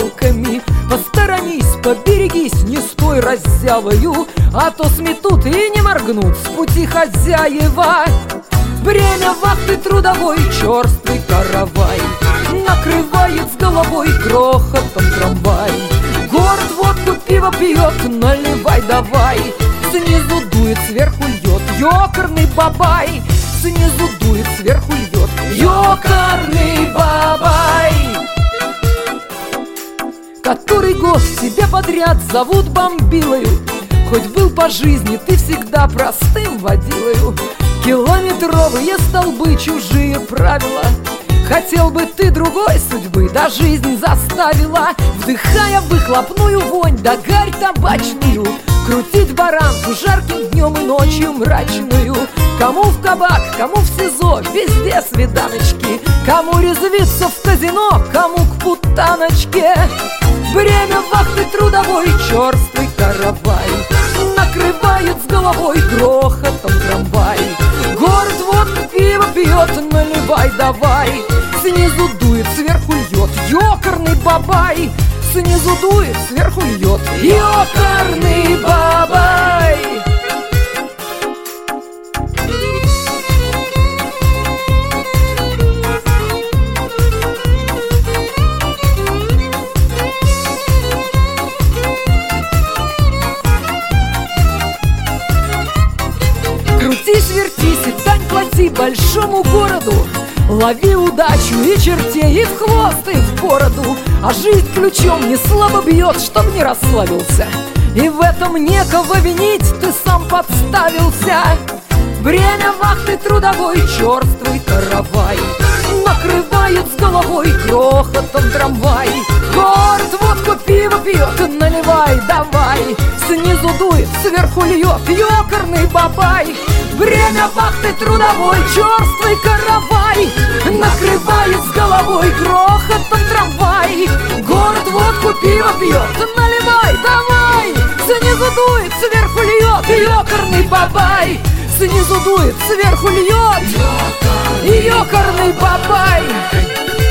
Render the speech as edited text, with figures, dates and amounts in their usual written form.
палками. Посторонись, поберегись, не стой раззявою, а то сметут и не моргнут с пути хозяева. Бремя вахты трудовой, черствый каравай накрывает с головой грохотом трамвай. Город водку, пиво пьет, наливай давай. Снизу дует, сверху льет ёкарный бабай. Снизу дует, сверху льет ёкарный бабай. Который год тебе подряд зовут бомбилою, хоть был по жизни ты всегда простым водилою. Километровые столбы, чужие правила, хотел бы ты другой судьбы, да жизнь заставила. Вдыхая выхлопную вонь, да гарь табачную, крутить баранку жарким днем и ночью мрачную. Кому в кабак, кому в СИЗО, везде свиданочки. Кому резвиться в казино, кому к путаночке. Бремя вахты трудовой, черствый каравай накрывает с головой грохотом трамвай. Город водку, пиво пьет, наливай давай. Снизу дует, сверху льет ёкарный бабай. Снизу дует, сверху льет ёкарный бабай. Крутись, вертись и дань плати большому городу. Лови удачу и чертей, и в хвост, и в бороду. А жизнь ключом не слабо бьет, чтоб не расслабился. И в этом некого винить, ты сам подставился. Бремя вахты трудовой, черствый каравай накрывает с головой грохотом трамвай. Город водку, пиво пьет, наливай давай. Снизу дует, сверху льет ёкарный бабай. Бремя вахты трудовой, черствый каравай накрывает с головой грохотом трамвай. Город водку, пиво пьет, наливай давай. Снизу дует, сверху льет ёкарный бабай. Снизу дует, сверху льет ёкарный бабай.